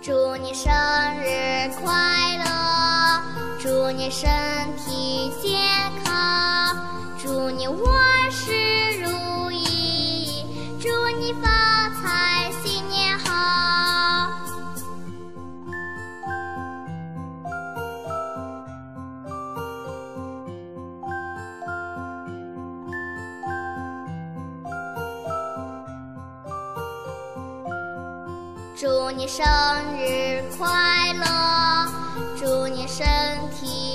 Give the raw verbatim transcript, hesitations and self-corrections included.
祝你生日快乐，祝你身体健康，祝你万事如意，祝你发财新年好。祝你生日快乐，祝你身体